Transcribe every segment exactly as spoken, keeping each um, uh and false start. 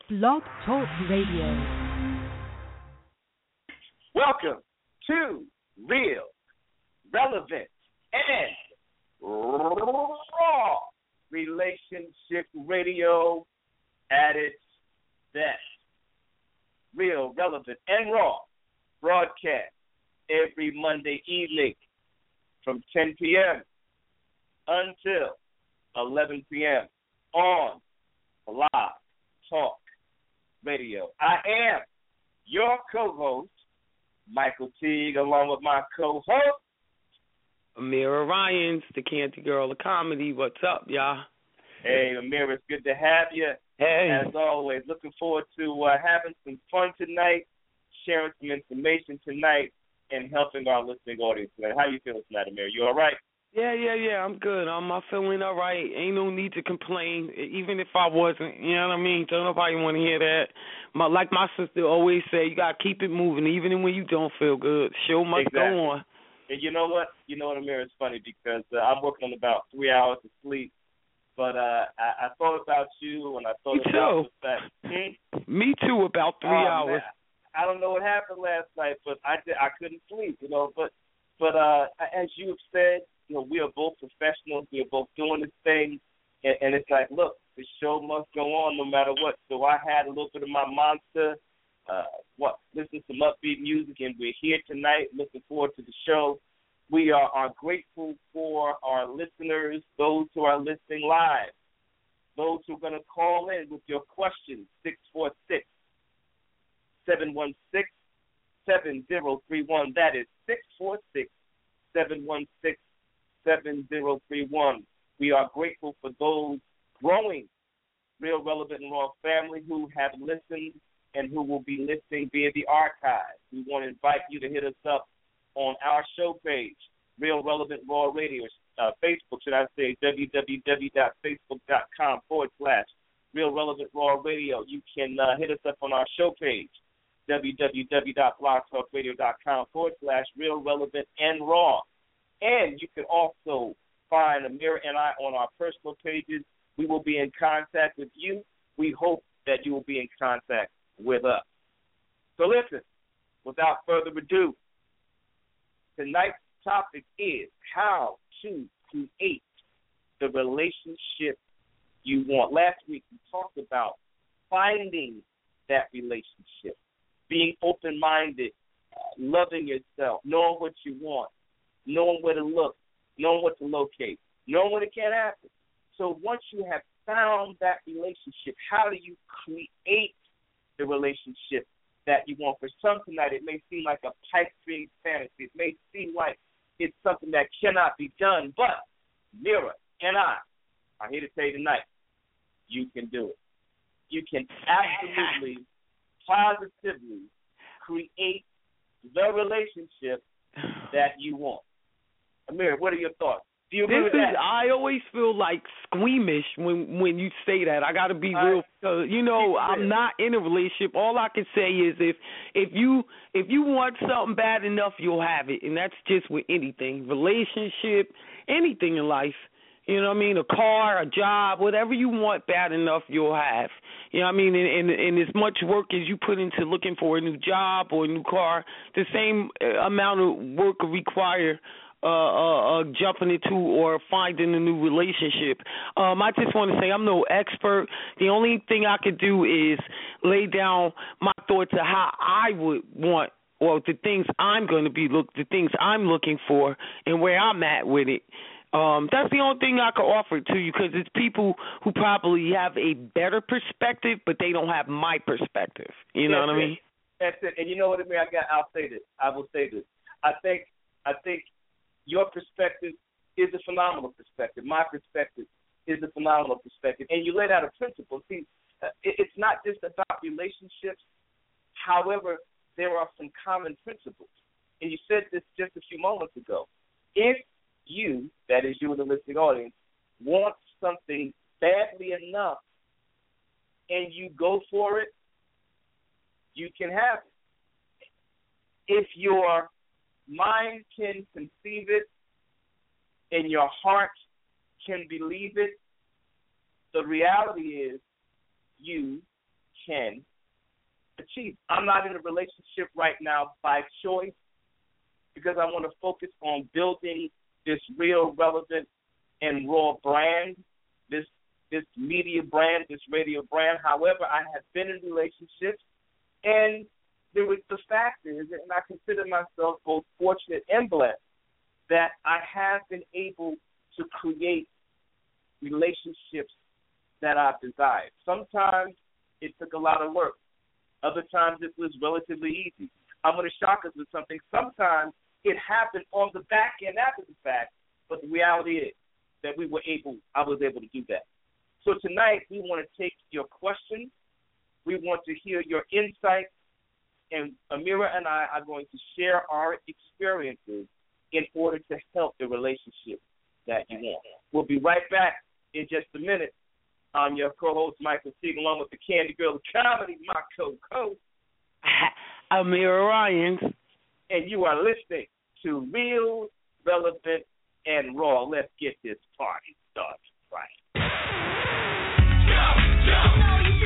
Blog Talk Radio. Welcome to Real, Relevant, and Raw Relationship Radio at its best. Real, Relevant, and Raw broadcast every Monday evening from ten p.m. until eleven p.m. on Blog Talk Radio. I am your co-host, Michael Teague, along with my co-host, Amira Ryans, the Canty Girl of Comedy. What's up, y'all? Hey, Amira, it's good to have you. Hey. As always, looking forward to uh, having some fun tonight, sharing some information tonight, and helping our listening audience tonight. How you feeling tonight, Amira? You all right? Yeah, yeah, yeah, I'm good. I'm uh, feeling all right. Ain't no need to complain, even if I wasn't. You know what I mean? Don't nobody want to hear that. My, like my sister always say, you got to keep it moving, even when you don't feel good. Show must exactly. go on. And you know what? You know what, Amir? It's funny because uh, I'm working on about three hours of sleep, but uh, I, I thought about you and I thought Me about too. the fact. Hmm? Me too, about three oh, hours. Man. I don't know what happened last night, but I did, I couldn't sleep, you know. But but uh, as you have said, you know, we are both professionals. We are both doing this thing, and, and it's like, look, the show must go on no matter what. So I had a little bit of my monster. Uh, what? Listen to some upbeat music, and we're here tonight. Looking forward to the show. We are, are grateful for our listeners, those who are listening live, those who are going to call in with your questions. Six four six, seven one six, seven zero three one. That is six four six, seven one six, seven zero three one. We are grateful for those growing Real, Relevant, and Raw family who have listened and who will be listening via the archive. We want to invite you to hit us up on our show page, Real, Relevant, Raw Radio, uh, Facebook, should I say, www.facebook.com forward slash Real, Relevant, Raw Radio. You can uh, hit us up on our show page, www.blogtalkradio.com forward slash Real, Relevant, and Raw. And you can also find Amira and I on our personal pages. We will be in contact with you. We hope that you will be in contact with us. So listen, without further ado, tonight's topic is how to create the relationship you want. Last week we talked about finding that relationship, being open-minded, uh, loving yourself, knowing what you want, knowing where to look, knowing what to locate, knowing when it can't happen. So once you have found that relationship, how do you create the relationship that you want? For some tonight, it may seem like a pipe dream fantasy. It may seem like it's something that cannot be done. But Mira and I are here to tell you tonight, you can do it. You can absolutely, positively create the relationship that you want. Amir, what are your thoughts? Do you agree this with is, that? I always feel like squeamish when when you say that. I got to be All real. right. Uh, you know, I'm not in a relationship. All I can say is if if you if you want something bad enough, you'll have it, and that's just with anything, relationship, anything in life. You know what I mean? A car, a job, whatever you want bad enough, you'll have. You know what I mean? And, and, and as much work as you put into looking for a new job or a new car, the same amount of work will require Uh, uh, uh, jumping into or finding a new relationship. Um, I just want to say I'm no expert. The only thing I could do is lay down my thoughts of how I would want, or the things I'm going to be look, the things I'm looking for, and where I'm at with it. Um, that's the only thing I can offer to you, because it's people who probably have a better perspective, but they don't have my perspective. You know That's what I it. mean? That's it. And you know what I mean? I got. I'll say this. I will say this. I think. I think. Your perspective is a phenomenal perspective. My perspective is a phenomenal perspective. And you laid out a principle. See, it's not just about relationships. However, there are some common principles. And you said this just a few moments ago. If you, that is you in the listening audience, want something badly enough and you go for it, you can have it. If your mind can conceive it and your heart can believe it, the reality is you can achieve. I'm not in a relationship right now by choice because I want to focus on building this real, relevant, and raw brand, this this media brand, this radio brand. However, I have been in relationships, and there was the fact is, and I consider myself both fortunate and blessed, that I have been able to create relationships that I've desired. Sometimes it took a lot of work. Other times it was relatively easy. I'm going to shock us with something. Sometimes it happened on the back end after the fact, but the reality is that we were able, I was able to do that. So tonight we want to take your questions. We want to hear your insights, and Amira and I are going to share our experiences in order to help the relationship that you want. We'll be right back in just a minute. I'm your co-host, Michael Sieg, along with the Candy Girl of Comedy, my co-host, Amira Ryan. And you are listening to Real, Relevant, and Raw. Let's get this party started right. Jump, jump.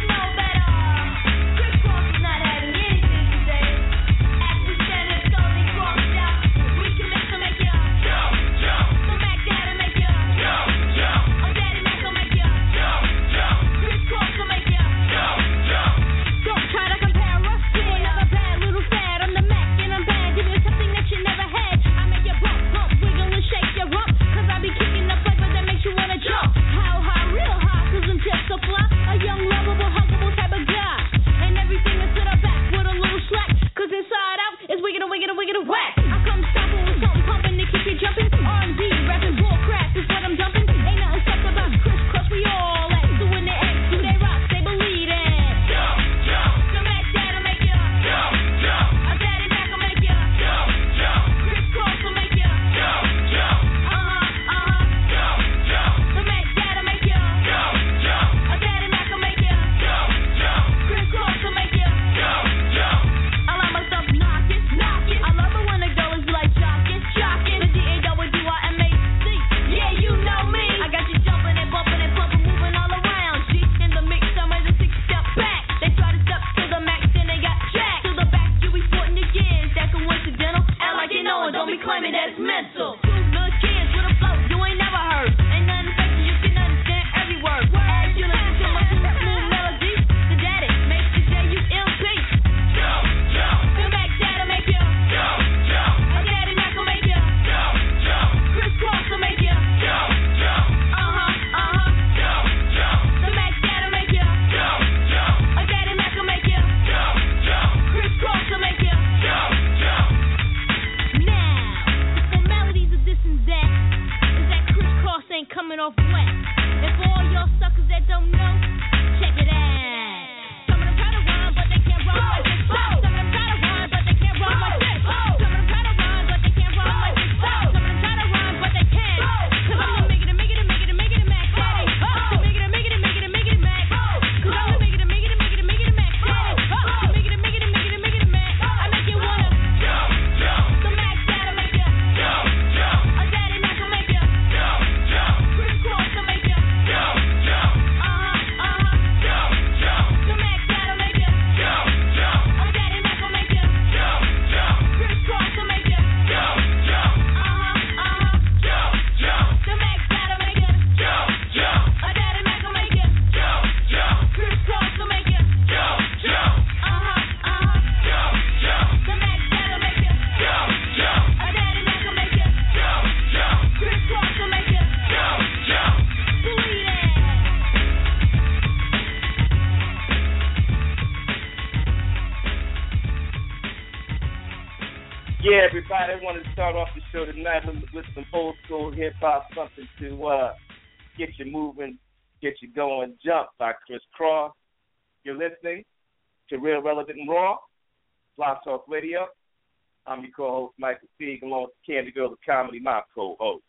Yeah, everybody, I want to start off the show tonight with, with some old school hip hop, something to uh, get you moving, get you going. Jump by Chris Cross. You're listening to Real, Relevant, and Raw, Blog Talk Radio. I'm your co-host, Michael Sieg, along with Candy Girl of Comedy, my co-host.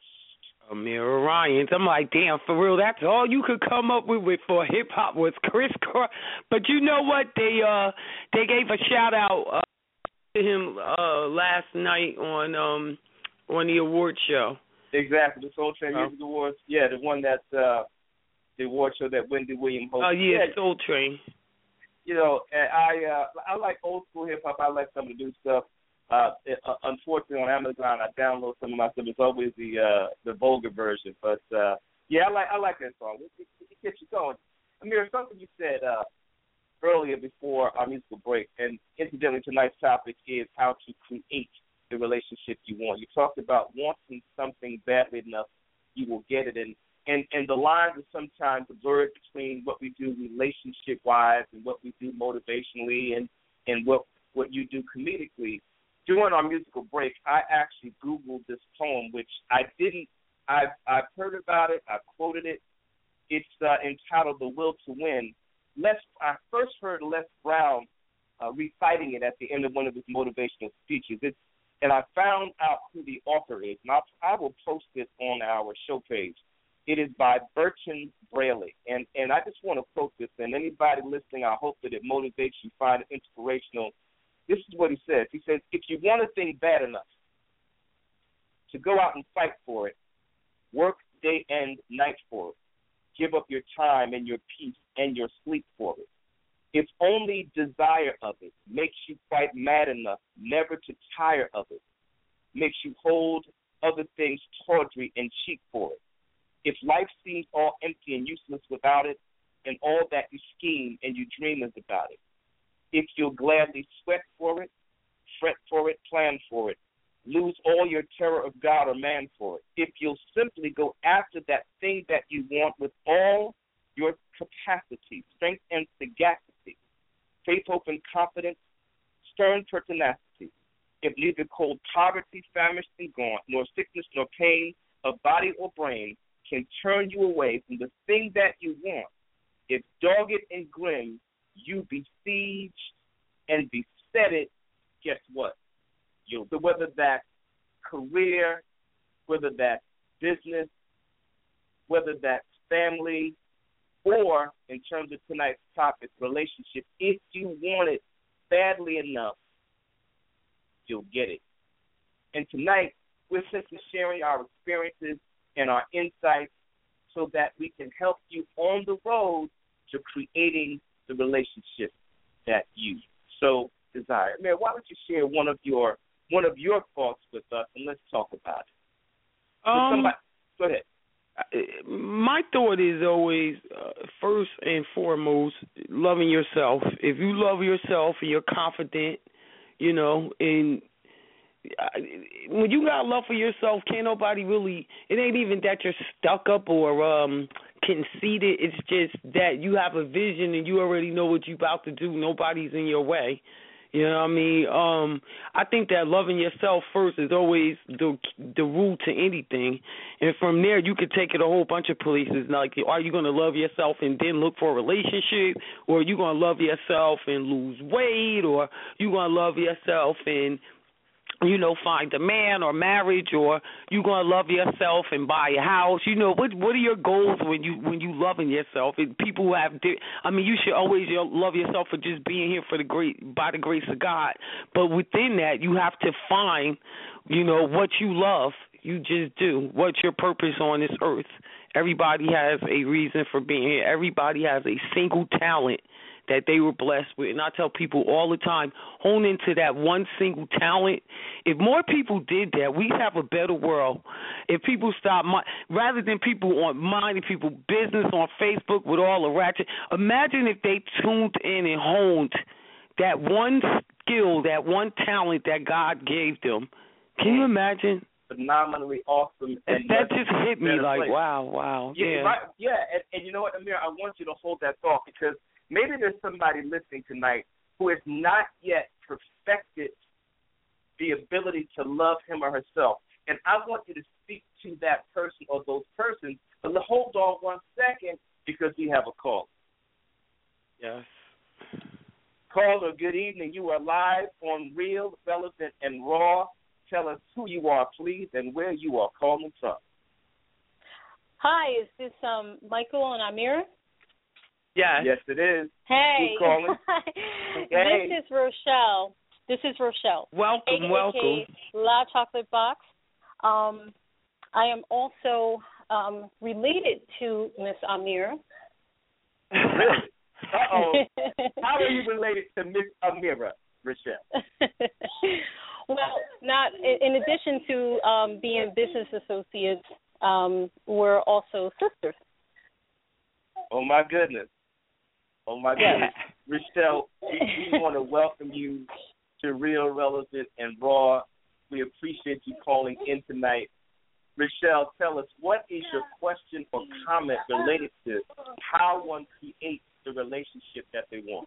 Amira Ryan. I'm like, damn, for real, that's all you could come up with, with for hip hop was Chris Cross. But you know what? They uh they gave a shout out uh, to him uh, last night on um on the award show. Exactly, the Soul Train oh. Music Awards. Yeah, the one that uh, the award show that Wendy Williams hosted. Oh uh, yeah, yeah, Soul Train. you know, I uh, I like old school hip hop. I like some of the new stuff. Uh, it, uh, unfortunately, on Amazon, I download some of my stuff. It's always the uh, the vulgar version, but uh, yeah, I like I like that song. It, it, it gets you going. Amir, something you said uh, earlier before our musical break, and incidentally, tonight's topic is how to create the relationship you want. You talked about wanting something badly enough, you will get it, and and and the lines are sometimes blurred between what we do relationship-wise and what we do motivationally, and and what what you do comedically. During our musical break, I actually Googled this poem, which I didn't. I've I've heard about it. I've quoted it. It's uh, entitled "The Will to Win." Les, I first heard Les Brown uh, reciting it at the end of one of his motivational speeches. It's, and I found out who the author is. And I'll, I will post it on our show page. It is by Bertrand Braley. And, and I just want to quote this. And anybody listening, I hope that it motivates you, find it inspirational. This is what he says. He says, if you want a thing bad enough to go out and fight for it, work day and night for it, give up your time and your peace and your sleep for it. If only desire of it makes you quite mad enough never to tire of it, makes you hold other things tawdry and cheap for it. If life seems all empty and useless without it, and all that you scheme and you dream is about it, if you'll gladly sweat for it, fret for it, plan for it, lose all your terror of God or man for it, if you'll simply go after that thing that you want with all your capacity, strength and sagacity, faith, hope, and confidence, stern pertinacity, if neither cold poverty, famished and gaunt, nor sickness nor pain of body or brain can turn you away from the thing that you want, if dogged and grim you besiege and beset it, guess what? You'll, whether that's career, whether that's business, whether that's family, or in terms of tonight's topic, relationship, if you want it badly enough, you'll get it. And tonight, we're simply sharing our experiences and our insights so that we can help you on the road to creating the relationship that you so desire. Man, why don't you share one of your one of your thoughts with us, and let's talk about it. Um, somebody, go ahead. My thought is always, uh, first and foremost, loving yourself. If you love yourself and you're confident, you know, and when you got love for yourself, can't nobody really, it ain't even that you're stuck up or um, conceited. It's just that you have a vision and you already know what you're about to do. Nobody's in your way. You know what I mean? Um, I think that loving yourself first is always the the rule to anything. And from there, you could take it a whole bunch of places. Like, are you going to love yourself and then look for a relationship? Or are you going to love yourself and lose weight? Or you going to love yourself and, you know, find a man or marriage, or you gonna love yourself and buy a house? You know, what what are your goals when you when you loving yourself? And people who have, I mean, you should always love yourself for just being here for the great by the grace of God. But within that, you have to find, you know, what you love. You just do. What's your purpose on this earth? Everybody has a reason for being here. Everybody has a single talent that they were blessed with. And I tell people all the time, hone into that one single talent. If more people did that, we'd have a better world. If people stop, rather than people on minding people business on Facebook with all the ratchet, imagine if they tuned in and honed that one skill, that one talent that God gave them. Can you imagine? Phenomenally awesome. And that just hit me like, place. wow, wow. Yeah, yeah. Right, yeah. And, and you know what, Amir, I want you to hold that thought, because maybe there's somebody listening tonight who has not yet perfected the ability to love him or herself. And I want you to speak to that person or those persons, but hold on one second, because we have a call. Yes. Caller, good evening. You are live on Real, Relevant, and Raw. Tell us who you are, please, and where you are calling from. Hi, is this um, Michael and Amira? Yes. Yes, it is. Hey. Who's calling? Hey. This is Rochelle. This is Rochelle. Welcome, A K A welcome. La Chocolate Box. Um, I am also um, related to Miss Amira. Uh-oh. How are you related to Miss Amira, Rochelle? Well, not in addition to um, being business associates, um, we're also sisters. Oh, my goodness. Oh, my goodness. Rochelle, we, we want to welcome you to Real, Relevant, and Raw. We appreciate you calling in tonight. Rochelle, tell us, what is your question or comment related to how one creates the relationship that they want?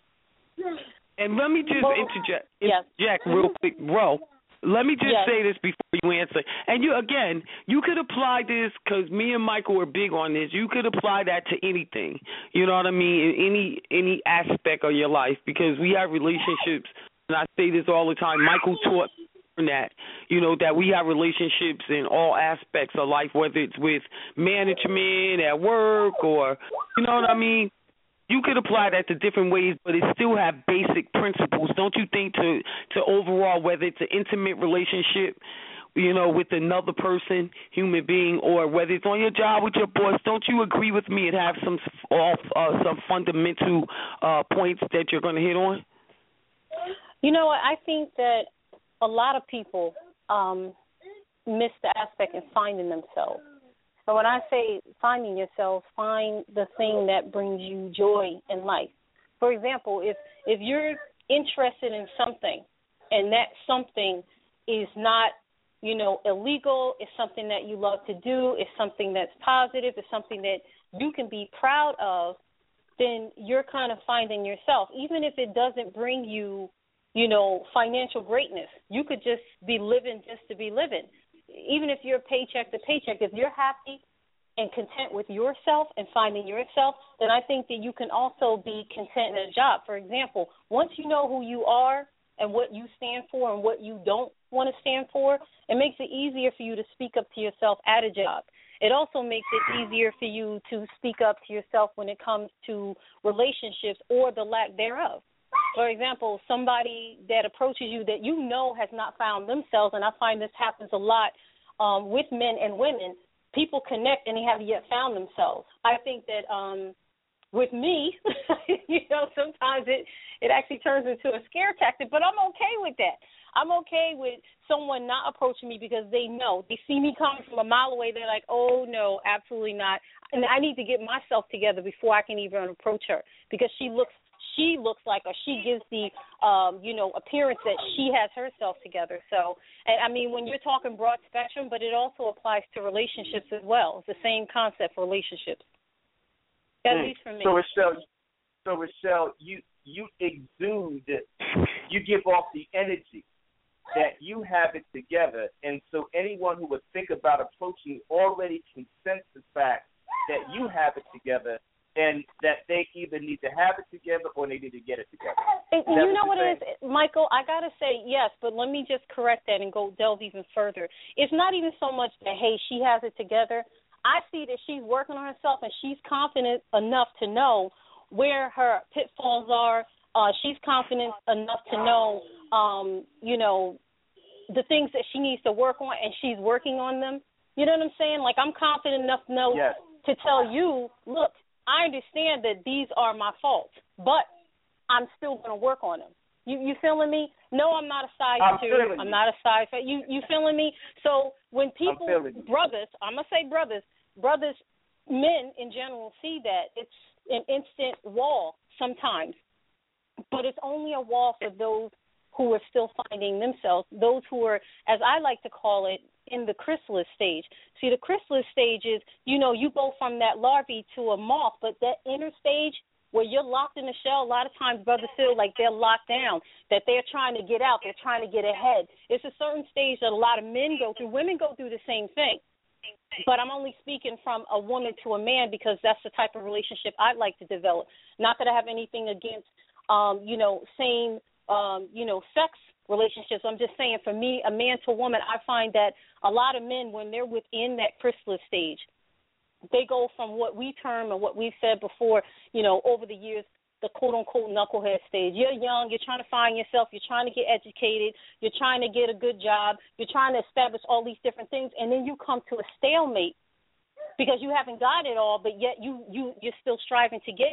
And let me just well, interject, yes. interject real quick, Ro. Let me just yes. say this before you answer. And you again, you could apply this because me and Michael are big on this. You could apply that to anything. You know what I mean? In any any aspect of your life, because we have relationships, and I say this all the time. Michael taught that, you know, that we have relationships in all aspects of life, whether it's with management, at work, or, you know what I mean? You could apply that to different ways, but it still have basic principles. Don't you think to, to overall, whether it's an intimate relationship, you know, with another person, human being, or whether it's on your job with your boss, don't you agree with me and have some uh, some fundamental uh, points that you're going to hit on? You know, I think that a lot of people um, miss the aspect in finding themselves. So when I say finding yourself, find the thing that brings you joy in life. For example, if if you're interested in something and that something is not, you know, illegal, it's something that you love to do, it's something that's positive, it's something that you can be proud of, then you're kind of finding yourself. Even if it doesn't bring you, you know, financial greatness, you could just be living just to be living. Even if you're paycheck to paycheck, if you're happy and content with yourself and finding yourself, then I think that you can also be content in a job. For example, once you know who you are and what you stand for and what you don't want to stand for, it makes it easier for you to speak up to yourself at a job. It also makes it easier for you to speak up to yourself when it comes to relationships or the lack thereof. For example, somebody that approaches you that you know has not found themselves, and I find this happens a lot um, with men and women, people connect and they haven't yet found themselves. I think that um, with me, you know, sometimes it, it actually turns into a scare tactic, but I'm okay with that. I'm okay with someone not approaching me because they know. They see me coming from a mile away. They're like, oh, no, absolutely not. And I need to get myself together before I can even approach her because she looks she looks like, or she gives the, um, you know, appearance that she has herself together. So, and I mean, when you're talking broad spectrum, but it also applies to relationships as well. It's the same concept for relationships. At mm. least for me. So, Rochelle, so Rochelle, you you exude, you give off the energy that you have it together, and so anyone who would think about approaching you already can sense the fact that you have it together, and that they either need to have it together or they need to get it together. And you know what it is, Michael? I got to say yes, but let me just correct that and go delve even further. It's not even so much that, hey, she has it together. I see that she's working on herself and she's confident enough to know where her pitfalls are. Uh, she's confident enough to know, um, you know, the things that she needs to work on, and she's working on them. You know what I'm saying? Like, I'm confident enough to know yes. to tell you, look, I understand that these are my faults, but I'm still going to work on them. You you feeling me? No, I'm not a size I'm two. I'm you. not a size five. You you feeling me? So when people, I'm brothers, I'm going to say brothers, brothers, men in general see that it's an instant wall sometimes, but it's only a wall for those who are still finding themselves, those who are, as I like to call it, in the chrysalis stage. See, the chrysalis stage is, you know, you go from that larvae to a moth, but that inner stage where you're locked in the shell, a lot of times brothers feel like they're locked down, that they're trying to get out, they're trying to get ahead. It's a certain stage that a lot of men go through. Women go through the same thing. But I'm only speaking from a woman to a man because that's the type of relationship I'd like to develop. Not that I have anything against, um, you know, same, um, you know, sex relationships. I'm just saying, for me, a man to a woman, I find that a lot of men, when they're within that chrysalis stage, they go from what we term and what we've said before, you know, over the years, the quote-unquote knucklehead stage. You're young, you're trying to find yourself, you're trying to get educated, you're trying to get a good job, you're trying to establish all these different things, and then you come to a stalemate because you haven't got it all, but yet you, you, you're still striving to get it.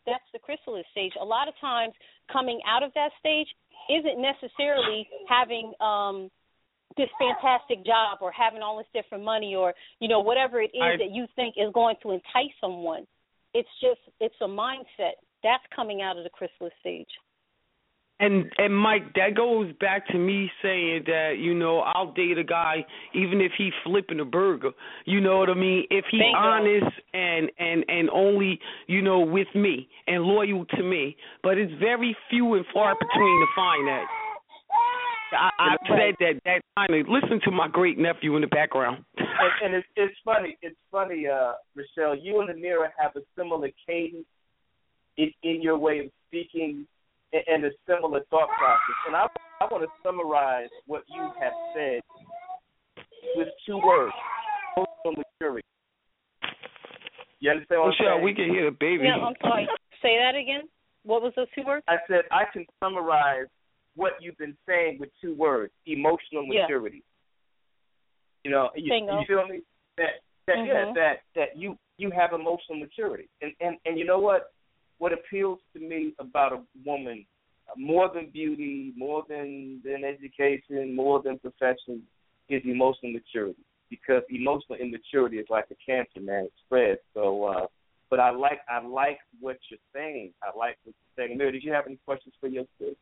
that's the chrysalis stage. A lot of times coming out of that stage isn't necessarily having um, this fantastic job or having all this different money or, you know, whatever it is I, that you think is going to entice someone. It's just, it's a mindset. That's coming out of the chrysalis stage. And and Mike, that goes back to me saying that, you know, I'll date a guy even if he's flipping a burger. You know what I mean? If he's Bingo. honest and, and, and only, you know, with me and loyal to me. But it's very few and far between to find that. I, I've said that that kind of, listen to my great nephew in the background. And, and it's, it's funny, it's funny, uh, Rochelle, you and Amira have a similar cadence in, in your way of speaking and a similar thought process. And I, I want to summarize what you have said with two words, emotional maturity. You understand what I'm Michelle, saying? we can hear the baby. Yeah, I'm sorry. Say that again. What was those two words? I said I can summarize what you've been saying with two words, emotional maturity. Yeah. You know, you, you feel me? That, that mm-hmm. yeah, that, that you, you have emotional maturity. And, and, and you know what? What appeals to me about a woman, more than beauty, more than, than education, more than profession, is emotional maturity. Because emotional immaturity is like a cancer, man. It spreads. So, uh, but I like I like what you're saying. I like what you're saying. Amir, did you have any questions for your sis?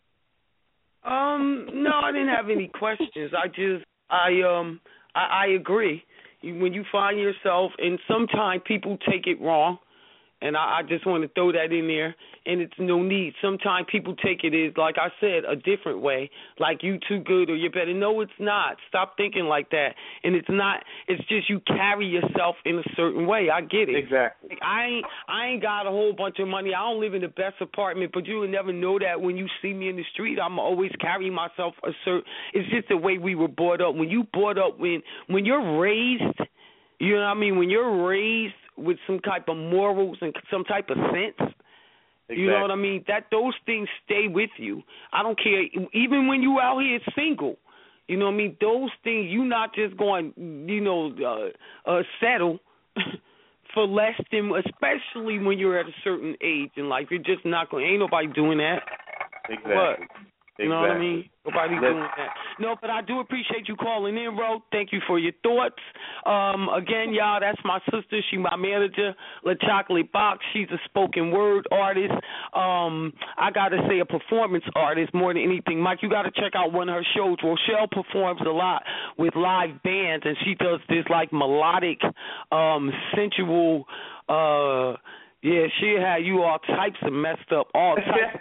Um, no, I didn't have any questions. I just, I um, I, I agree. When you find yourself, and sometimes people take it wrong. And I, I just want to throw that in there, and it's no need. Sometimes people take it as, like I said, a different way, like you too good or you better. No, it's not. Stop thinking like that. And it's not. It's just you carry yourself in a certain way. I get it. Exactly. Like I ain't. I ain't got a whole bunch of money. I don't live in the best apartment, but you will never know that when you see me in the street. I'm always carrying myself a certain. It's just the way we were brought up. When you brought up, when when you're raised, you know what I mean. When you're raised with some type of morals and some type of sense, exactly. You know what I mean? That those things stay with you. I don't care, even when you out here single. You know what I mean? Those things, you not just going, you know, uh, uh, settle for less than, especially when you're at a certain age in life. You're just not going. Ain't nobody doing that. Exactly. But, you know exactly. what I mean? Nobody's doing that. No, but I do appreciate you calling in, Ro. Thank you for your thoughts. Um, again, y'all, that's my sister. She my manager, La Chocolate Box. She's a spoken word artist. Um, I got to say a performance artist more than anything. Mike, you got to check out one of her shows. Rochelle performs a lot with live bands, and she does this, like, melodic, um, sensual, uh, yeah, she had you all types of messed up, all types.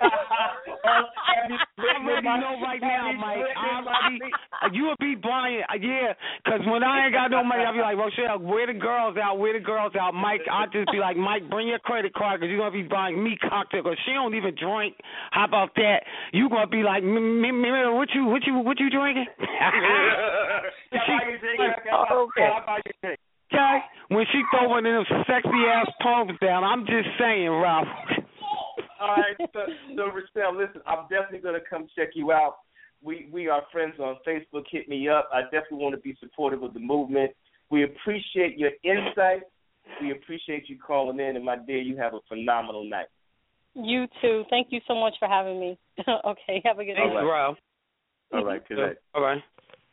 I already know right now, Mike. I already, you would be buying, yeah, because when I ain't got no money, I'll be like, Rochelle, where the girls out, where the girls out? Mike, I'll just be like, Mike, bring your credit card because you're going to be buying me cocktail because she don't even drink. How about that? You're going to be like, what you, what you, what you drinking? Okay. Okay, when she throw one of them sexy ass poems down, I'm just saying, Ralph. All right, so, so Rochelle, listen, I'm definitely gonna come check you out. We we are friends on Facebook. Hit me up. I definitely want to be supportive of the movement. We appreciate your insight. We appreciate you calling in, and my dear, you have a phenomenal night. You too. Thank you so much for having me. Okay, have a good night. Thanks, Ralph. All right, good night. All right.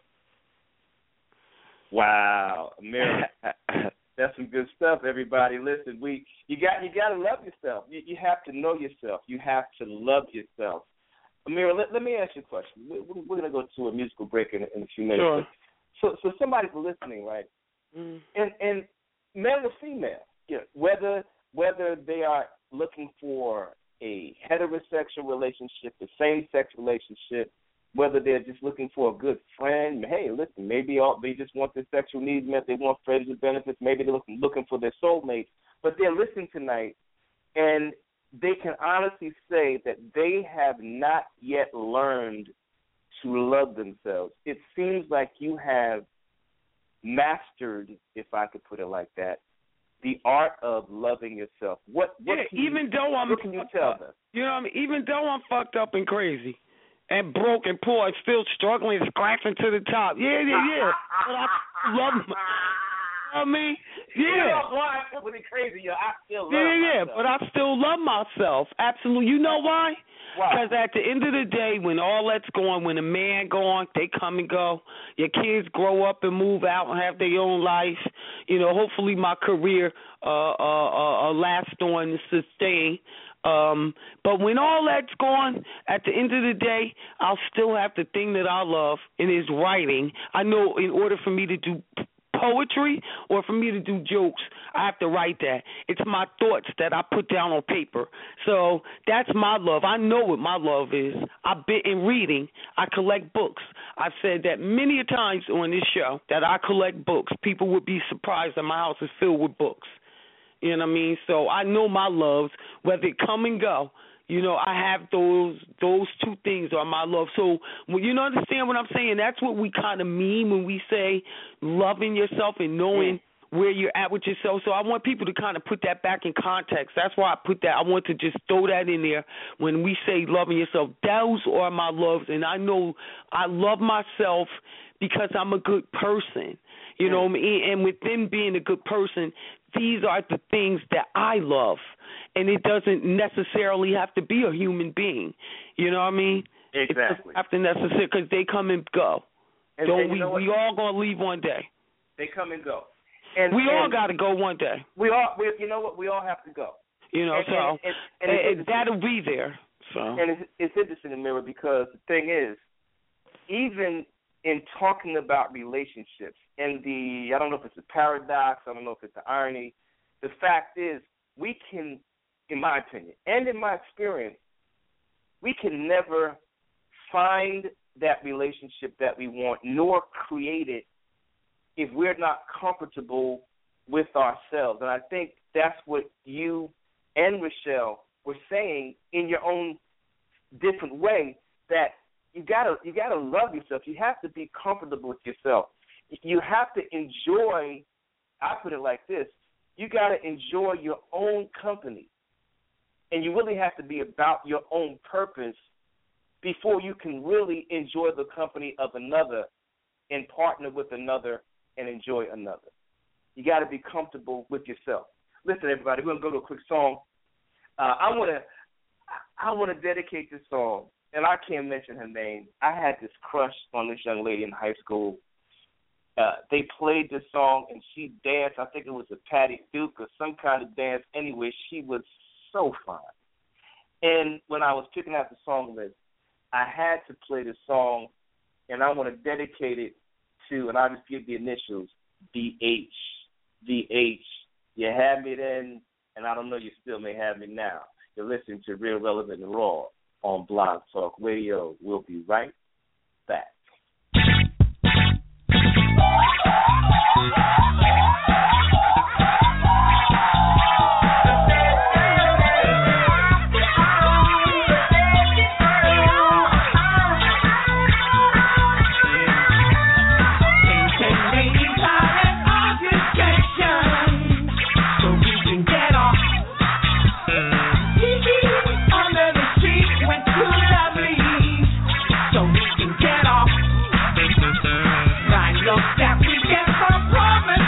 Wow, Amir, that's some good stuff. Everybody, listen, we you got you got to love yourself. You, you have to know yourself. You have to love yourself. Amir, let, let me ask you a question. We're, we're going to go to a musical break in, in a few minutes. Sure. So, so somebody's listening, right? Mm. And and male or female, you know, whether whether they are looking for a heterosexual relationship, a same-sex relationship, whether they're just looking for a good friend. Hey, listen, maybe all, they just want their sexual needs met. They want friends with benefits. Maybe they're looking, looking for their soulmate. But they're listening tonight, and they can honestly say that they have not yet learned to love themselves. It seems like you have mastered, if I could put it like that, the art of loving yourself. What, what yeah, can you, even though I'm what can you tell them? You know what I mean? Even though I'm fucked up and crazy and broke and poor and still struggling, scratching to the top. Yeah, yeah, yeah. But I love my, I mean, You yeah. know, boy, I feel really crazy, yo. I still love Yeah, yeah, myself. but I still love myself. Absolutely. You know why? Why? Because at the end of the day, when all that's gone, when a man gone, they come and go. Your kids grow up and move out and have their own life. You know, hopefully my career uh, uh, uh, uh, lasts on and sustain. Um, but when all that's gone, at the end of the day, I'll still have the thing that I love, and is writing. I know in order for me to do poetry or for me to do jokes, I have to write that. It's my thoughts that I put down on paper. So that's my love. I know what my love is. I've been in reading. I collect books. I've said that many a times on this show that I collect books. People would be surprised that my house is filled with books. You know what I mean? So I know my loves, whether it come and go. You know, I have those those two things are my love. So when you understand what I'm saying, that's what we kind of mean when we say loving yourself and knowing yeah. where you're at with yourself. So I want people to kind of put that back in context. That's why I put that. I want to just throw that in there when we say loving yourself. Those are my loves, and I know I love myself because I'm a good person. You know, and within being a good person, these are the things that I love. And it doesn't necessarily have to be a human being. You know what I mean? Exactly. It doesn't have to necessarily, because they come and go. And, Don't and we? we all going to leave one day. They come and go. And we and all got to go one day. We all, we, you know what? We all have to go. You know, and, so and, and, and, and that'll be there. So. And it's, it's interesting, Amira, because the thing is, even in talking about relationships and the, I don't know if it's a paradox, I don't know if it's the irony, the fact is we can, in my opinion, and in my experience, we can never find that relationship that we want nor create it if we're not comfortable with ourselves. And I think that's what you and Rochelle were saying in your own different way, that you gotta you gotta love yourself. You have to be comfortable with yourself. You have to enjoy, I put it like this, you gotta enjoy your own company. And you really have to be about your own purpose before you can really enjoy the company of another and partner with another and enjoy another. You got to be comfortable with yourself. Listen, everybody, we're going to go to a quick song. Uh, I want to I want to dedicate this song, and I can't mention her name. I had this crush on this young lady in high school. Uh, they played this song, and she danced. I think it was a Patty Duke or some kind of dance. Anyway, she was so fine. And when I was picking out the song list, I had to play this song, and I want to dedicate it to, and I'll just give the initials, D H. D H. You had me then, and I don't know, you still may have me now. You're listening to Real Relevant and Raw on Blog Talk Radio. We'll be right back. That we get from promise.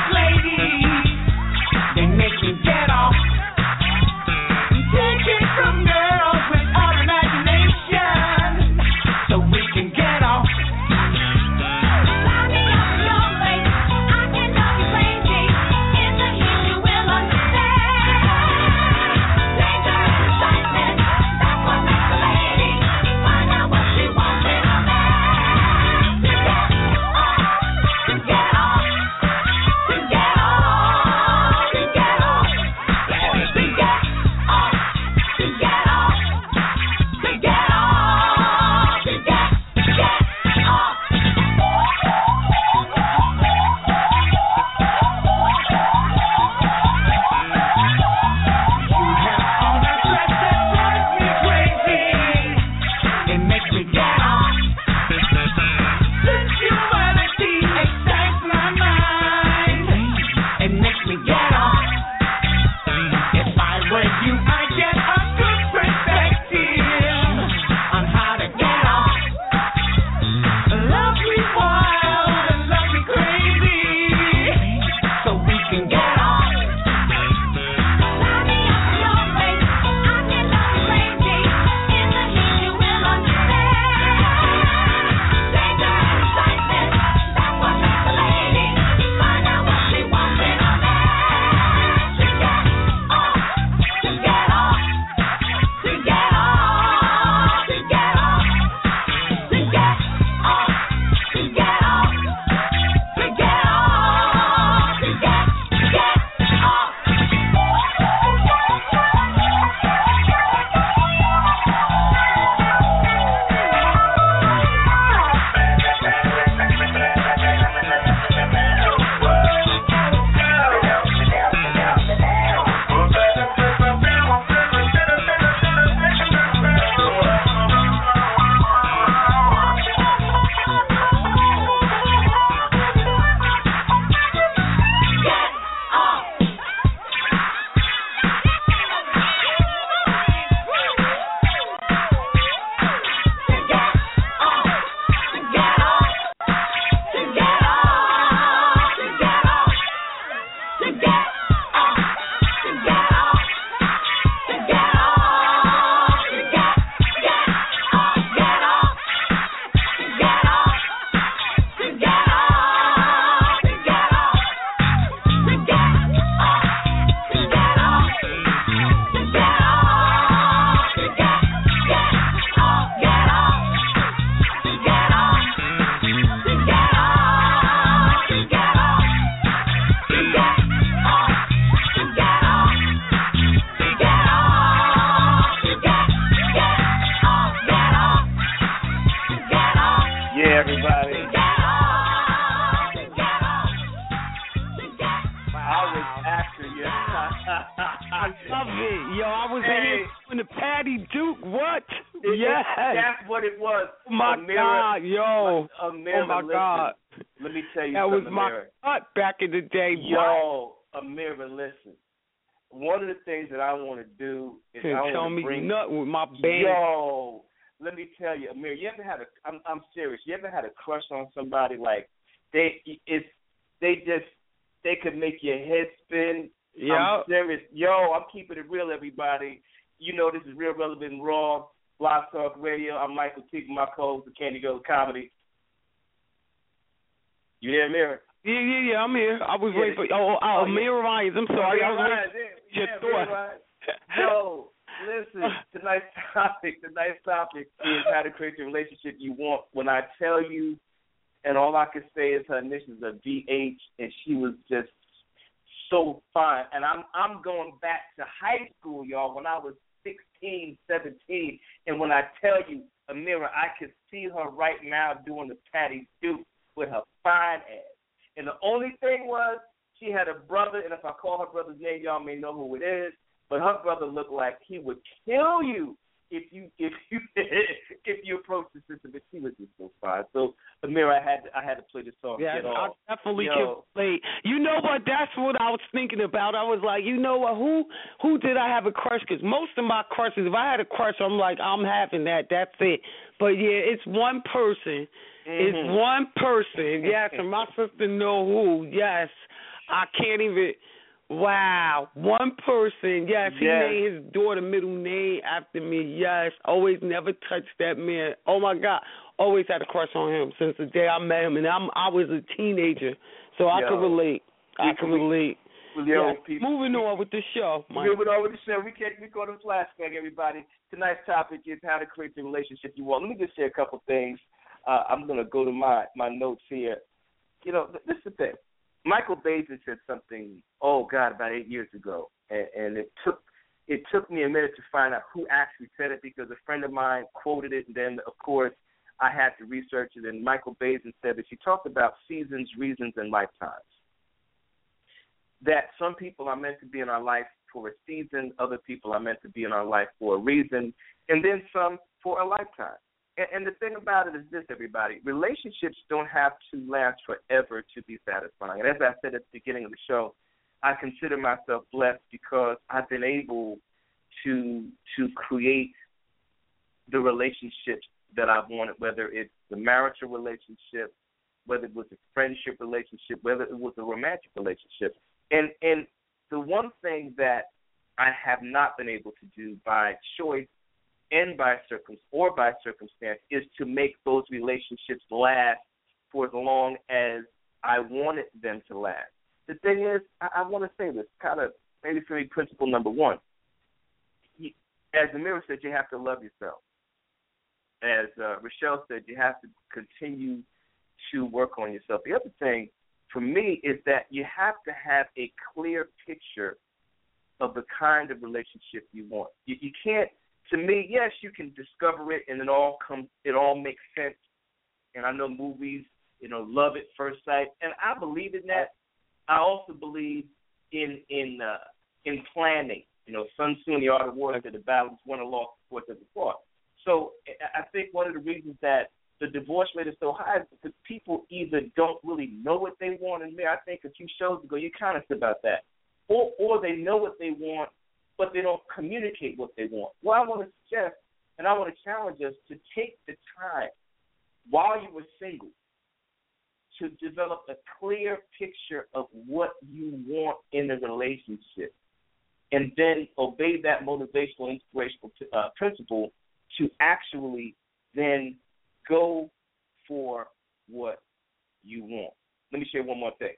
everybody. I was after you. I love it. Yo, I was hey. in here doing the Patty Duke. What? It, yes. That's what it was. Oh, my Amira, God, yo. Amira, oh, my listen, God. Let me tell you that something, was my Amira. cut back in the day. Yo, Amira, listen. One of the things that I want to do is Can I tell want to me bring nut with my band. Yo, let me tell you, Amir, you ever had a? I'm, I'm serious. You ever had a crush on somebody like they? It's they just they could make your head spin. Yeah. I'm serious. Yo, I'm keeping it real, everybody. You know this is Real Relevant and Raw, Blog Talk Radio. I'm Michael T. My co-host of Candy Girl Comedy. You there, Amir? Yeah, yeah, yeah. I'm here. I was Yeah, waiting for. Oh, oh, oh, Amir yeah. Ryan. I'm sorry. Amir I was Ryan, waiting. yeah, Your yeah, thought. Amir Ryan. Yo, listen, tonight's topic, tonight's topic is how to create the relationship you want. When I tell you, and all I can say is her initials are V H, and she was just so fine. And I'm I'm going back to high school, y'all, when I was sixteen, seventeen. And when I tell you, Amira, I can see her right now doing the Patty Duke with her fine ass. And the only thing was, she had a brother, and if I call her brother's name, y'all may know who it is. But her brother looked like he would kill you if you if you if you approach the sister. But she was just so fine. So Amira, I had to, I had to play this song. Yeah, Get I off. definitely Yo. can play. You know what? That's what I was thinking about. I was like, you know what? Who who did I have a crush? Because most of my crushes, if I had a crush, I'm like, I'm having that. That's it. But yeah, it's one person. Mm-hmm. It's one person. Yes, and my sister know who. Yes, I can't even. Wow, one person. Yes, he yes. named his daughter middle name after me. Yes, always never touched that man. Oh my God, always had a crush on him since the day I met him, and I'm I was a teenager, so I Yo. can relate. I can relate. Yo, yeah. people, Moving on with the show. Mike. Moving on with the show. We can't we go to flashback, everybody. Tonight's topic is how to create the relationship you want. Let me just say a couple things. Uh, I'm gonna go to my my notes here. You know, this is the thing. Michael Basin said something, oh God, about eight years ago, and, and it took it took me a minute to find out who actually said it because a friend of mine quoted it, and then of course I had to research it. And Michael Basin said that she talked about seasons, reasons, and lifetimes. That some people are meant to be in our life for a season, other people are meant to be in our life for a reason, and then some for a lifetime. And, and the thing about it is this, everybody, relationships don't have to last forever to be satisfying. And as I said at the beginning of the show, I consider myself blessed because I've been able to to create the relationships that I've wanted, whether it's the marital relationship, whether it was a friendship relationship, whether it was a romantic relationship. And and the one thing that I have not been able to do by choice and by circum or by circumstance is to make those relationships last for as long as I wanted them to last. The thing is, I, I want to say this, kind of maybe for me, principle number one. As Amira said, you have to love yourself. As uh, Rochelle said, you have to continue to work on yourself. The other thing for me is that you have to have a clear picture of the kind of relationship you want. You, you can't. To me, yes, you can discover it, and it all comes. It all makes sense. And I know movies, you know, love at first sight, and I believe in that. I also believe in in uh, in planning. You know, Sun Tzu, the art of war, said the battle is won or lost before it's fought. So I think one of the reasons that the divorce rate is so high is because people either don't really know what they want, and I think a few shows ago you kind of said about that, or or they know what they want, but they don't communicate what they want. Well, I want to suggest, and I want to challenge us to take the time while you were single to develop a clear picture of what you want in a relationship, and then obey that motivational, inspirational uh, principle to actually then go for what you want. Let me share one more thing.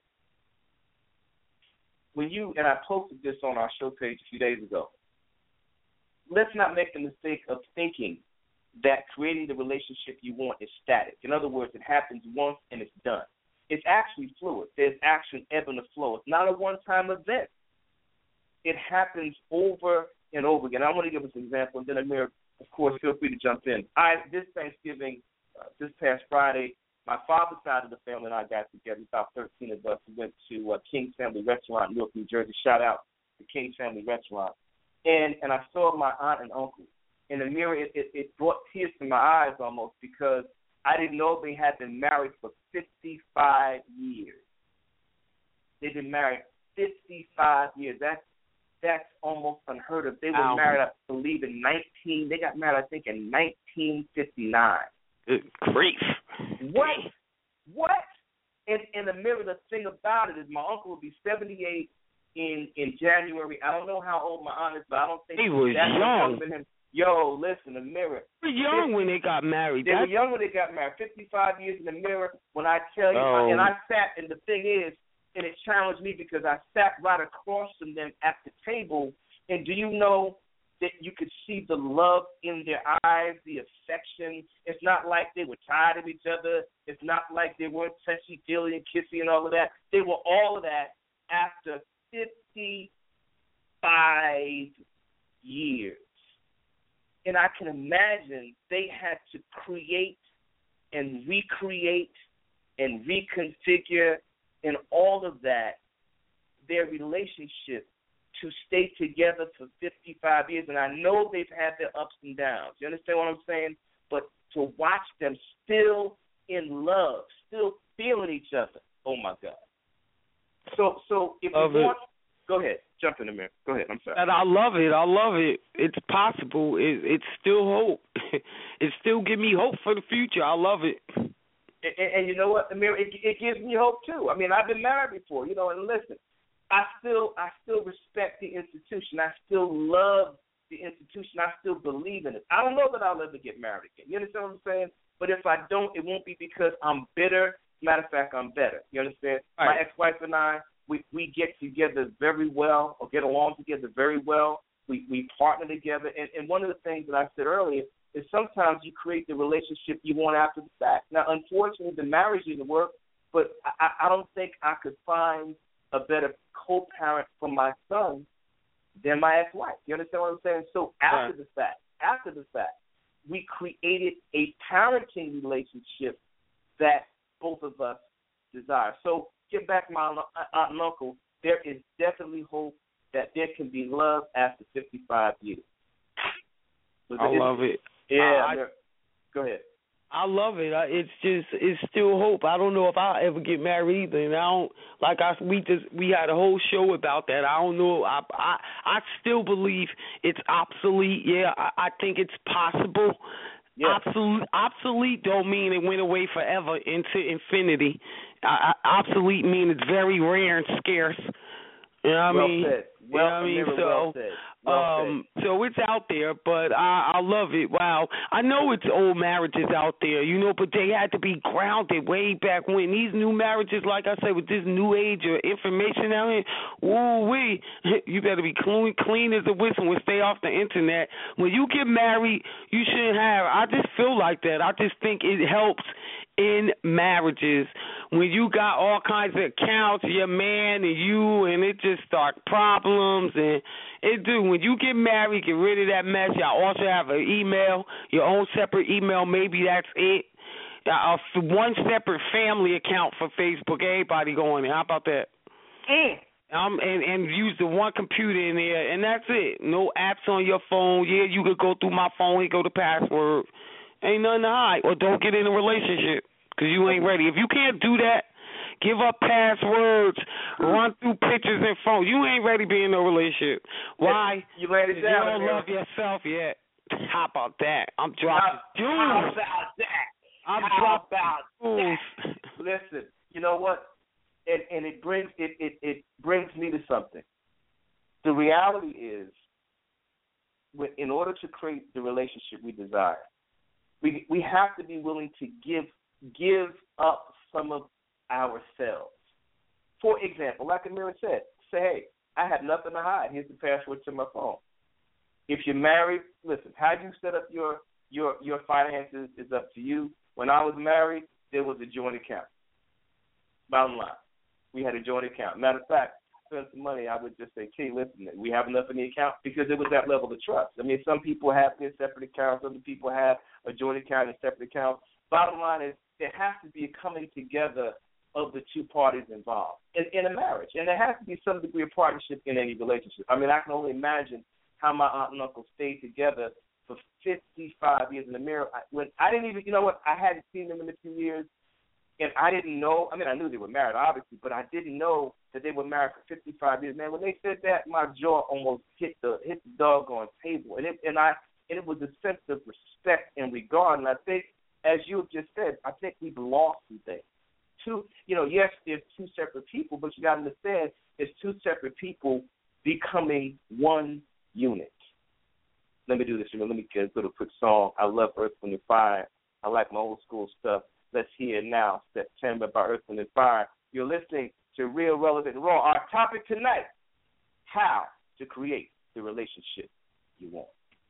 When you, and I posted this on our show page a few days ago, let's not make the mistake of thinking that creating the relationship you want is static. In other words, it happens once and it's done. It's actually fluid. There's action, ebb and flow. It's not a one-time event. It happens over and over again. I want to give us an example, and then Amir, of course, feel free to jump in. I this Thanksgiving, uh, this past Friday, my father's side of the family and I got together. About thirteen of us. We went to uh, King's Family Restaurant in Newark, New Jersey. Shout out to King's Family Restaurant. And and I saw my aunt and uncle. In the mirror, it, it, it brought tears to my eyes almost because I didn't know they had been married for fifty-five years. They've been married fifty-five years. That's that's almost unheard of. They were Wow. married, I believe, in nineteen. They got married, I think, in nineteen fifty-nine. Good grief. What? What? And in the mirror, the thing about it is, my uncle will be seventy-eight in in January. I don't know how old my aunt is, but I don't think He was that's young. than him. Yo, listen, the mirror. They were young when they got married. They That's, were young when they got married. fifty-five years in the mirror. When I tell you, Oh. and I sat, and the thing is, and it challenged me because I sat right across from them at the table. And do you know that you could see the love in their eyes, the affection? It's not like they were tired of each other. It's not like they weren't touchy-feely and kissy and all of that. They were all of that after fifty-five years. And I can imagine they had to create and recreate and reconfigure and all of that, their relationship to stay together for fifty-five years. And I know they've had their ups and downs. You understand what I'm saying? But to watch them still in love, still feeling each other, oh, my God. So so if Love you it. want, go ahead. Jump in the mirror. Go ahead. I'm sorry. And I love it. I love it. It's possible. It, it's still hope. It still give me hope for the future. I love it. And, and, and you know what, Amir, it, it gives me hope too. I mean, I've been married before, you know. And listen, I still, I still respect the institution. I still love the institution. I still believe in it. I don't know that I'll ever get married again. You understand what I'm saying? But if I don't, it won't be because I'm bitter. Matter of fact, I'm better. You understand? Right. My ex-wife and I, we we get together very well, or get along together very well. We we partner together, and, and one of the things that I said earlier is sometimes you create the relationship you want after the fact. Now, unfortunately, the marriage didn't work, but I, I don't think I could find a better co-parent for my son than my ex-wife. You understand what I'm saying? So after Right. the fact, after the fact, we created a parenting relationship that both of us desire. So get back to my aunt and uncle. There is definitely hope that there can be love after fifty-five years. So I it's- love it. Yeah. I- there- go ahead. I love it. I- It's just, it's still hope. I don't know if I'll ever get married either. And I don't, like I, we just, we had a whole show about that. I don't know. I, I, I still believe it's obsolete. Yeah, I, I think it's possible. Yeah. Obsolete, obsolete don't mean it went away forever into infinity. I, I, obsolete mean it's very rare and scarce. You know what well I mean? said. You Well, know what I mean? Amira, So, well said. Well um, so it's out there, but I, I love it. Wow, I know it's old marriages out there, you know, but they had to be grounded way back when. These new marriages, like I said, with this new age of information out here, woo wee, you better be clean, clean as a whistle and stay off the internet. When you get married, you shouldn't have. I just feel like that. I just think it helps in marriages when you got all kinds of accounts, your man and you, and it just start problems. And it do, when you get married, get rid of that mess. Y'all also have an email, your own separate email. Maybe that's it. Uh, one separate family account for Facebook. Everybody going there. How about that? Mm. Um, and, and use the one computer in there, and that's it. No apps on your phone. Yeah, you could go through my phone and go to password. Ain't nothing to hide. Or don't get in a relationship because you ain't ready. If you can't do that, give up passwords, run through pictures and phone. You ain't ready to be in a relationship. Why? You laid it You down. don't Amira. love yourself yet. How about that? I'm dropping How, jewels. how about that? I'm how dropping about jewels. that? Listen, you know what? And and it brings it, it, it brings me to something. The reality is, when, in order to create the relationship we desire, we we have to be willing to give give up some of ourselves. For example, like Amira said, say, hey, I have nothing to hide. Here's the password to my phone. If you're married, listen, how you set up your your your finances is up to you. When I was married, there was a joint account. Bottom line, we had a joint account. Matter of fact, spend some money, I would just say, Key, listen, we have enough in the account because it was that level of trust. I mean, some people have their separate accounts, other people have a joint account and separate accounts. Bottom line is there has to be a coming together of the two parties involved in, in a marriage. And there has to be some degree of partnership in any relationship. I mean, I can only imagine how my aunt and uncle stayed together for fifty-five years in the mirror. I, when I didn't even, you know what, I hadn't seen them in a few years, and I didn't know, I mean, I knew they were married, obviously, but I didn't know that they were married for fifty-five years. Man, when they said that, my jaw almost hit the hit the doggone table. And it, and I and it was a sense of respect and regard. And I think, as you have just said, I think we've lost some things. Two, you know, yes, there's two separate people, but you got to understand, it's two separate people becoming one unit. Let me do this. Let me get a little quick song. I love Earth, Wind, and Fire. I like my old school stuff. Let's hear it now. September by Earth, Wind, and Fire. You're listening to Real, Relevant, and Raw. Our topic tonight, how to create the relationship you want.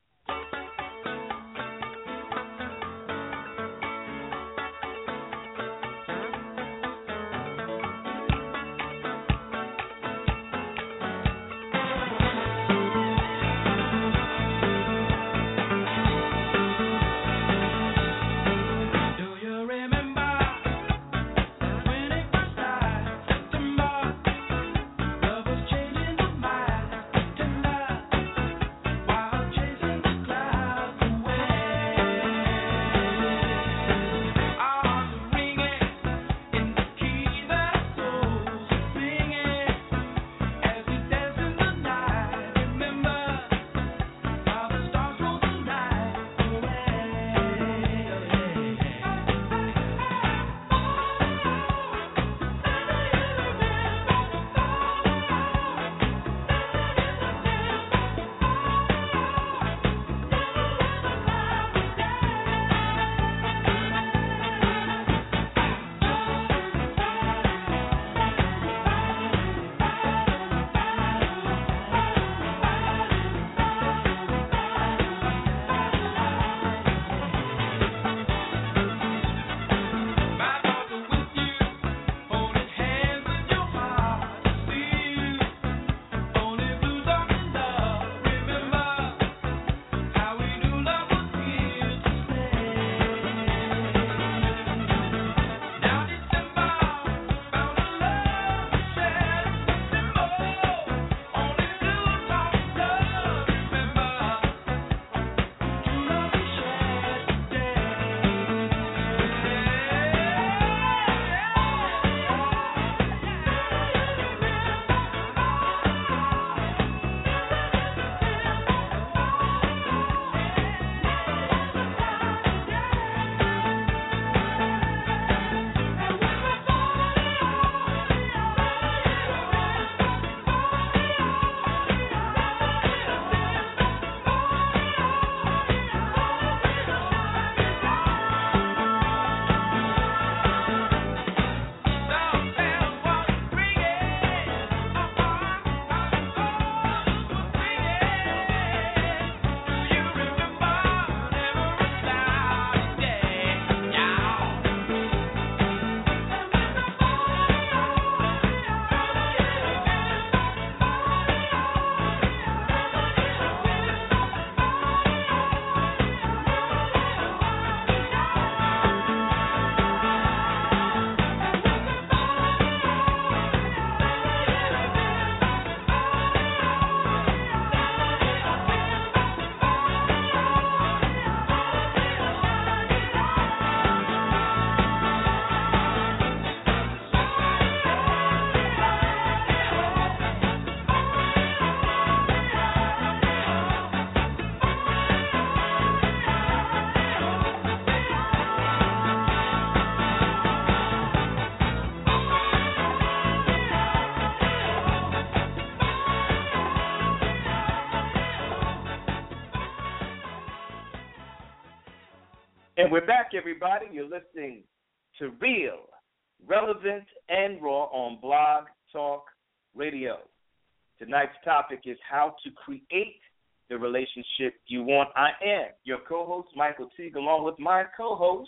And we're back, everybody. You're listening to Real, Relevant, and Raw on Blog Talk Radio. Tonight's topic is how to create the relationship you want. I am your co-host, Michael Teague, along with my co-host,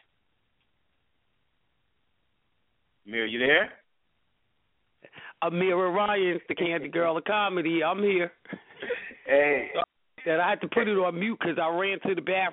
Amir, you there? Amira Ryan, the Candy Girl of Comedy. I'm here. Hey. That I had to put it on mute because I ran to the bathroom.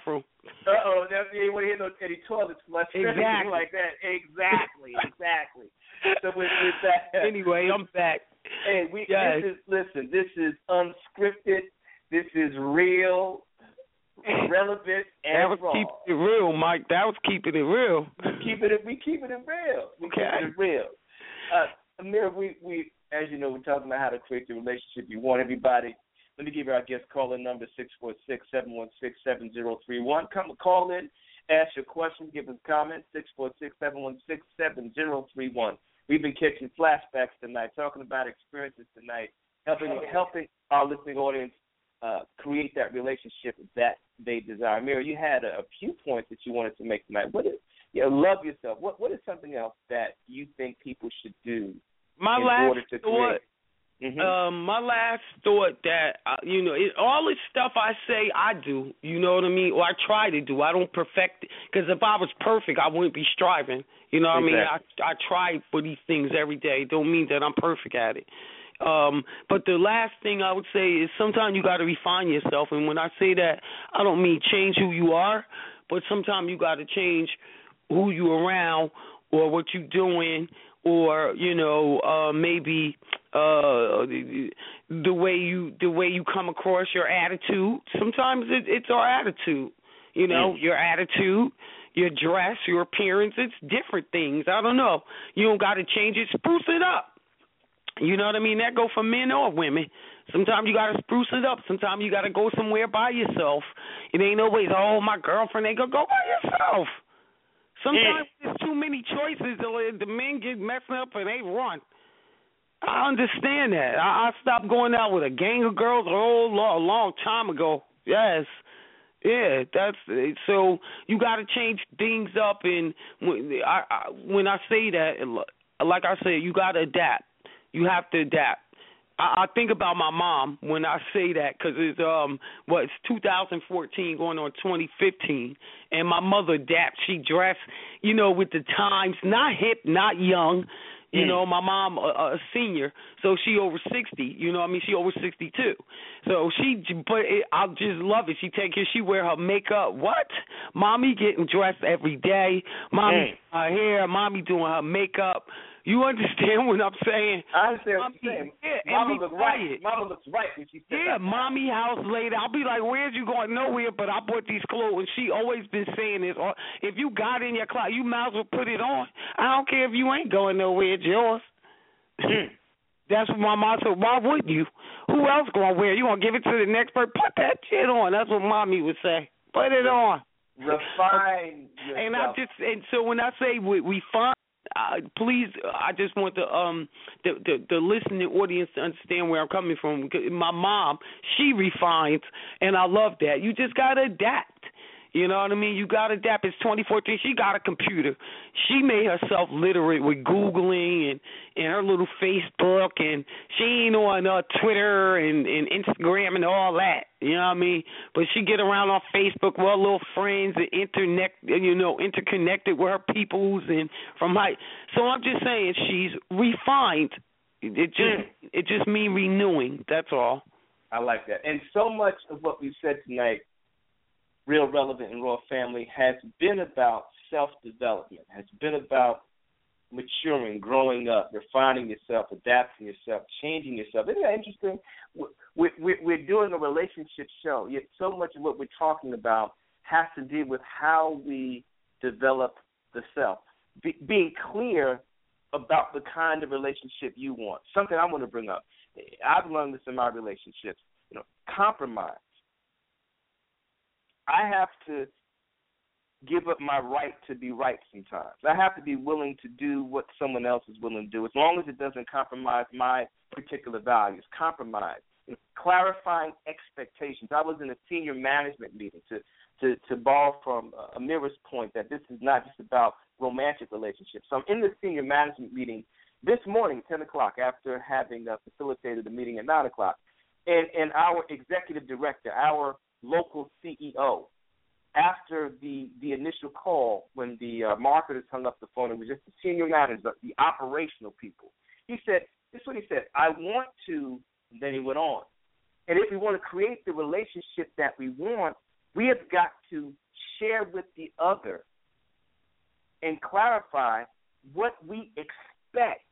Uh-oh, you ain't want to hear no any toilet flush or Exactly. anything like that. Exactly, exactly. So with, with that. Anyway, I'm back. Hey, we yes. this is listen. This is unscripted. This is real, relevant, and that was raw. keeping it real, Mike. That was keeping it real. We keeping it. We keeping it real. We okay. keeping it real. Uh, Amir, we we as you know, we're talking about how to create the relationship you want. Everybody, let me give you our guest calling number six four six, seven one six, seven zero three one. Come call in, ask your question, give us comments. Six four six, seven one six, seven zero three one. We've been catching flashbacks tonight, talking about experiences tonight, helping helping our listening audience uh, create that relationship that they desire. Amir, you had a, a few points that you wanted to make tonight. What is, you know, love yourself. What what is something else that you think people should do my in last order to thought, create? Mm-hmm. Um, my last thought that uh, you know, it, all this stuff I say I do. You know what I mean? Or I try to do. I don't perfect it, because if I was perfect, I wouldn't be striving. You know what exactly. I mean? I I try for these things every day. Don't mean that I'm perfect at it. Um, but the last thing I would say is sometimes you got to refine yourself. And when I say that, I don't mean change who you are, but sometimes you got to change who you around or what you doing, or you know uh, maybe uh, the, the way you the way you come across, your attitude. Sometimes it, it's our attitude. You know, mm. your attitude, your dress, your appearance. It's different things. I don't know. You don't got to change it. Spruce it up. You know what I mean? That go for men or women. Sometimes you got to spruce it up. Sometimes you got to go somewhere by yourself. It ain't always, oh, my girlfriend. They go, go by yourself. Sometimes mm. there's too many choices. The men get messing up and they run. I understand that. I, I stopped going out with a gang of girls a whole long, a long time ago. Yes. Yeah, that's so you got to change things up. And when I, I, when I say that, like I said, you got to adapt. You have to adapt. I, I think about my mom when I say that because it's um what it's two thousand fourteen going on twenty fifteen, and my mother adapts. She dressed, you know, with the times, not hip, not young. You mm. know, my mom a, a senior, so she over sixty. You know, what I mean, she over sixty-two. So she, but it, I just love it. She take it. She wear her makeup. What? Mommy getting dressed every day. Mommy mm. her hair. Mommy doing her makeup. You understand what I'm saying? I understand mommy, what you're saying. Yeah, Mama looks right. Mama looks right when she said Yeah, that. mommy house later. I'll be like, where's you going? Nowhere, but I bought these clothes. And she always been saying this. If you got in your closet, you might as well put it on. I don't care if you ain't going nowhere. It's yours. That's what my mom said. Why would you? Who else going to wear it? You going to give it to the next person? Put that shit on. That's what mommy would say. Put it on. Refine yourself. And I just and so when I say we, we find, Uh, please, I just want the um the, the the listening audience to understand where I'm coming from. My mom, she refines, and I love that. You just gotta adapt. You know what I mean? You gotta adapt. It's twenty fourteen. She got a computer. She made herself literate with Googling and, and her little Facebook, and she ain't on uh, Twitter and, and Instagram and all that. You know what I mean? But she get around on Facebook with her little friends and internet, you know, interconnected with her peoples and from high. So I'm just saying she's refined. It just mm. it just mean renewing. That's all. I like that. And so much of what we've said tonight, Real Relevant and Raw Family, has been about self-development, has been about maturing, growing up, refining yourself, adapting yourself, changing yourself. Isn't that interesting? We're, we're doing a relationship show, yet so much of what we're talking about has to do with how we develop the self. Be, being clear about the kind of relationship you want. Something I want to bring up. I've learned this in my relationships. You know, compromise. I have to give up my right to be right sometimes. I have to be willing to do what someone else is willing to do, as long as it doesn't compromise my particular values. Compromise. You know, clarifying expectations. I was in a senior management meeting to, to, to borrow from uh, Amira's point that this is not just about romantic relationships. So I'm in the senior management meeting this morning, ten o'clock, after having uh, facilitated the meeting at nine o'clock. And, and our executive director, our local C E O, after the, the initial call, when the uh, marketers hung up the phone, it was just the senior managers, the operational people. He said, this is what he said, I want to, and then he went on, and if we want to create the relationship that we want, we have got to share with the other and clarify what we expect,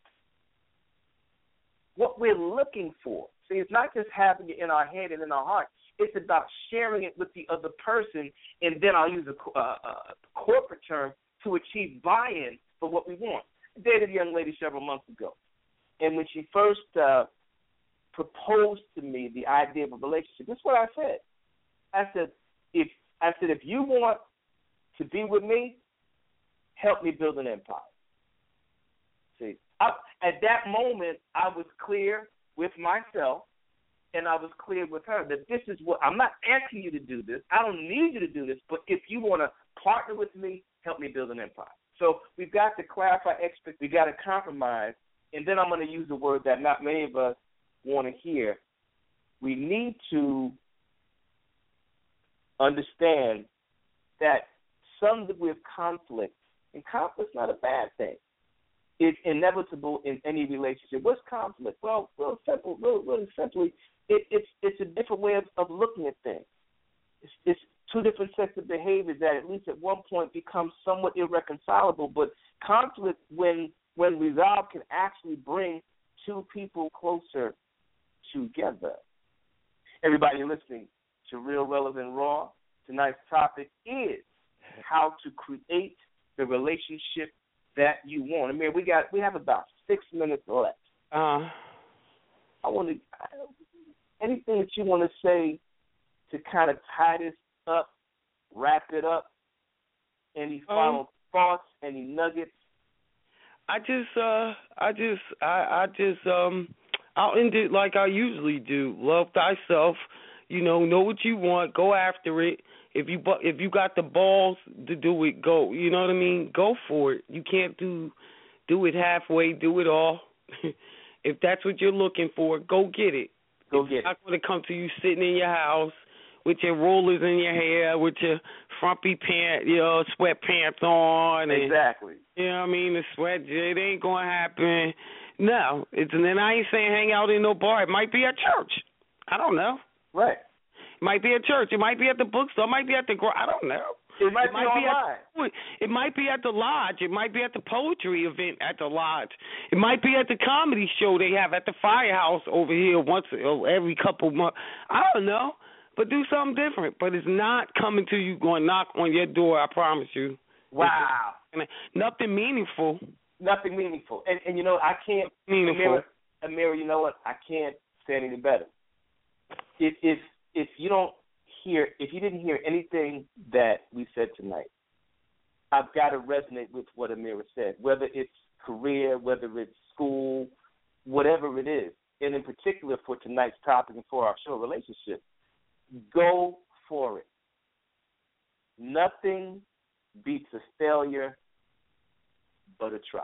what we're looking for. See, it's not just having it in our head and in our heart. It's about sharing it with the other person, and then I'll use a, a, a corporate term to achieve buy-in for what we want. I dated a young lady several months ago, and when she first uh, proposed to me the idea of a relationship, this is what I said. I said, if I said, if you want to be with me, help me build an empire. See, I, at that moment, I was clear with myself, and I was clear with her that this is what, I'm not asking you to do this. I don't need you to do this, but if you want to partner with me, help me build an empire. So we've got to clarify expect. We got to compromise, and then I'm going to use a word that not many of us want to hear. We need to understand that some degree of conflict, and conflict's not a bad thing, is inevitable in any relationship. What's conflict? Well, real simple, real, really simply, it, it's it's a different way of, of looking at things. It's, it's two different sets of behaviors that at least at one point become somewhat irreconcilable. But conflict, when when resolved, can actually bring two people closer together. Everybody listening to Real, Relevant, Raw, tonight's topic is how to create the relationship that you want. I mean, we got we have about six minutes left. Uh, I want to anything that you want to say to kind of tie this up, wrap it up. Any final um, thoughts? Any nuggets? I just, uh, I just, I, I just, um, I'll end it like I usually do. Love thyself. You know, know what you want. Go after it. If you if you got the balls to do it, go. You know what I mean? Go for it. You can't do do it halfway. Do it all. If that's what you're looking for, go get it. Go it's get not it. going to come to you sitting in your house with your rollers in your hair, with your frumpy pants, your sweatpants on. And, exactly. You know what I mean? The sweat, it ain't going to happen. No. It's, and then I ain't saying hang out in no bar. It might be at church. I don't know. Right. It might be at church. It might be at the bookstore. It might be at the, I don't know. It might, it might be, be online. At, it might be at the lodge. It might be at the poetry event at the lodge. It might be at the comedy show they have at the Firehouse over here once every couple months. I don't know. But do something different. But it's not coming to you, going to knock on your door, I promise you. Wow. It's nothing meaningful. Nothing meaningful. And, and you know, I can't, meaningful. Amira, Amira, you know what? I can't say any better. If, if, if you don't hear, if you didn't hear anything that we said tonight, I've got to resonate with what Amira said, whether it's career, whether it's school, whatever it is. And in particular for tonight's topic and for our show, relationship, go for it. Nothing beats a failure but a try.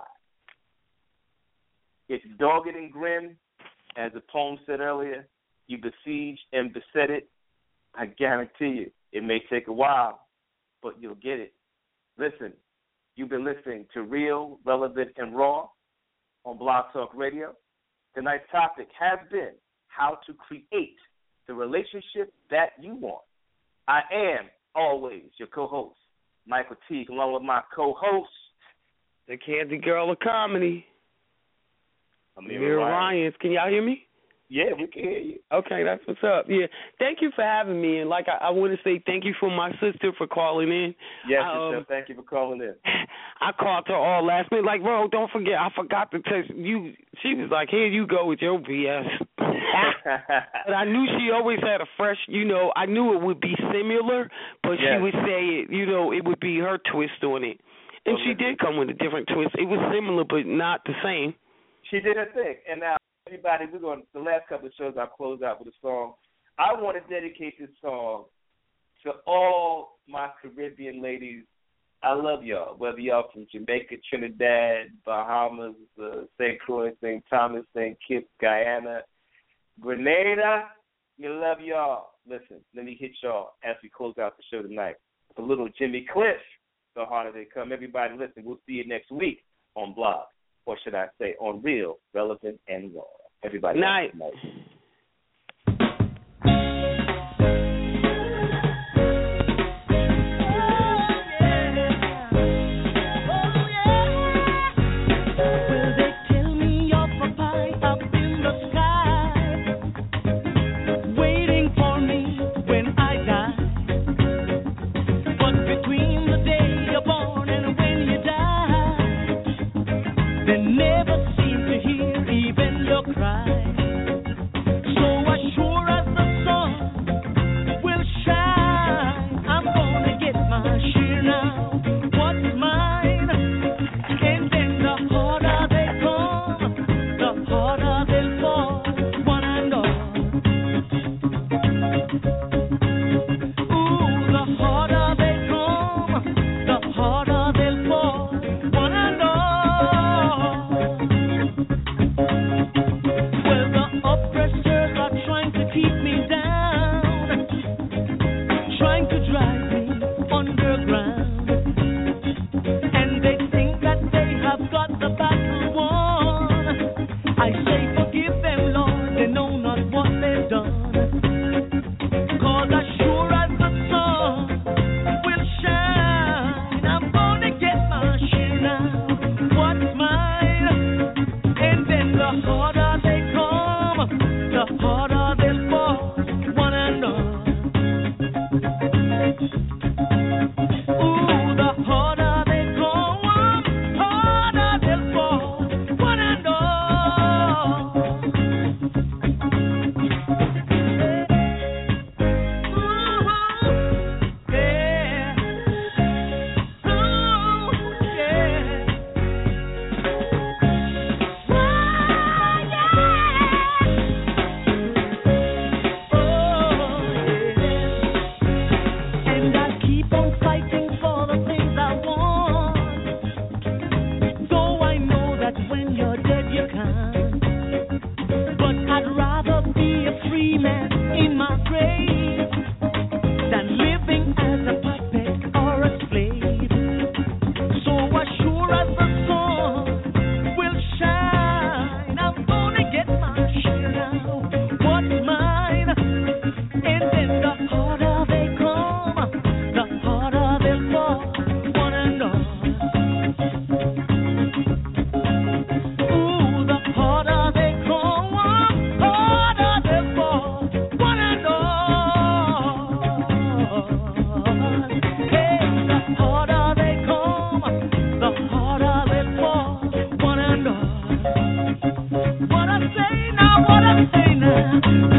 It's dogged and grim, as the poem said earlier. You besiege and beset it. I guarantee you, it may take a while, but you'll get it. Listen, you've been listening to Real, Relevant, and Raw on Blog Talk Radio. Tonight's topic has been how to create the relationship that you want. I am always your co-host, Michael Teague, along with my co-host, the Candy Girl of Comedy, Amira Ryans. Can y'all hear me? Yeah, we can hear you. Okay, that's what's up. Yeah, thank you for having me. And like I, I want to say thank you for my sister for calling in. Yes, um, sister, thank you for calling in. I called her all last minute, like, bro, don't forget, I forgot to text you. She was like, here you go with your B S. But I knew she always had a fresh, you know, I knew it would be similar, but yes. She would say it, you know, it would be her twist on it. And well, she listen. did come with a different twist. It was similar, but not the same. She did her thing. And now, everybody, we're going the last couple of shows I'll close out with a song. I want to dedicate this song to all my Caribbean ladies. I love y'all, whether y'all from Jamaica, Trinidad, Bahamas, uh, Saint Croix, Saint Thomas, Saint Kitts, Guyana, Grenada. We love y'all. Listen, let me hit y'all as we close out the show tonight. A little Jimmy Cliff, The Harder They Come. Everybody, listen, we'll see you next week on Blog. Or should I say, on Real, Relevant, and Raw. Everybody. Night.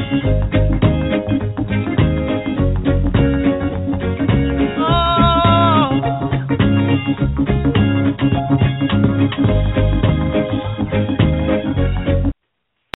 Thank you.